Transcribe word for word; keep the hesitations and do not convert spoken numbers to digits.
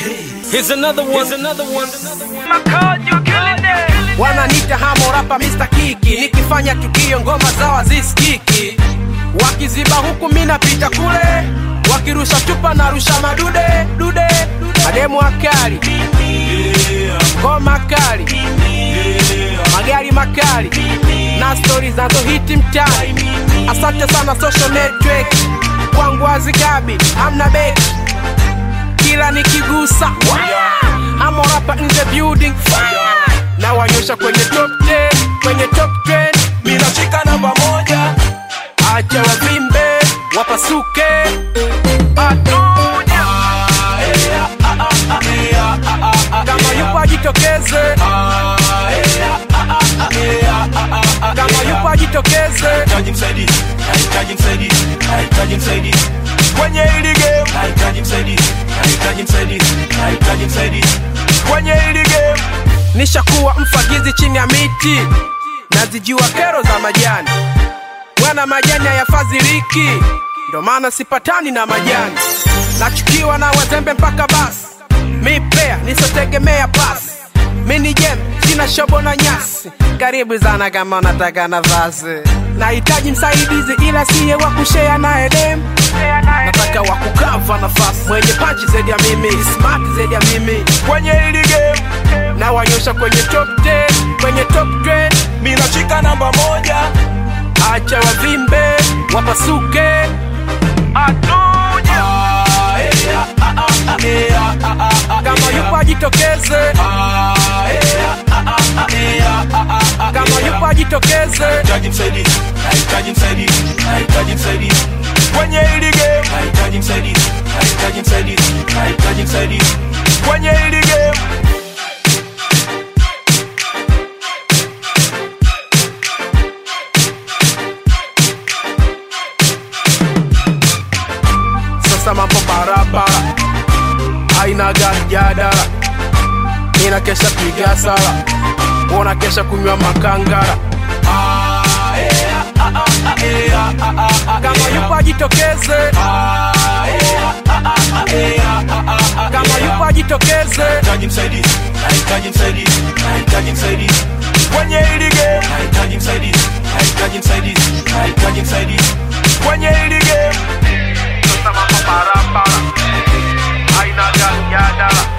Here's another one. Here's another one. My card, you killing it. Wananiita hamo rapa mister Kiki, nikifanya tukio ngoma zao zisikiki. Wakiziba huku mina pita kule, wakirusha chupa na rusha madude dude. Mademu akali, ngoma kali, magari makali, na stories nazo hiti mtani. Asante sana social network, kwangu hazikabi, hamna beki. Kila nikigusa, hamo rapa in the building. Na wanyosha kwenye top ten, kwenye top ten. Mina chika namba moja, acha wavimbe, wapasuke. atuja. Kama yupo ajitokeze, kama yupo ajitokeze. Haitaji msaidizi, haitaji msaidizi, haitaji msaidizi kwenye hili game. Haitaji msaidizi, haitaji msaidizi, haitaji msaidizi kwenye hili game. Nishakuwa mfagizi chini ya miti, nazijua kero za majani. Wana majani hayafadhiliki, ndo maana sipatani na majani. Nachukiwa na wazembe mpaka basi, mi player nisotegemea pasi. Mini jam, sina shobo na nyasi. Karibu sana kama unataka nafasi. Nahitaji msaidizi ila siye wa kushare na edem. Nataka wa kukava nafasi, mwenye punch zaidi ya mimi, smart zaidi ya mimi kwenye hili game. Na wanyosha kwenye top ten, kwenye top ten. Mina chika namba moja, acha wavimbe, wapasuke. atuja. Kama yupo ajitokeze, kama yupo ajitokeze. Haitaji msaidizi, haitaji msaidizi, haitaji msaidizi kwenye hili game. Haitaji msaidizi, haitaji msaidizi, haitaji msaidizi kwenye hili game. Sasa mambo barabara, haina gari jadala. Nina kesha piga sala, wana kesha kunywa makangara. Kama yupo ajitokeze, kama yupo ajitokeze. Haitaji msaidizi, haitaji msaidizi, haitaji msaidizi kwenye hili game. Haitaji msaidizi, haitaji msaidizi, haitaji msaidizi kwenye hili game. Sasa mambo barabara, haina gari jadala.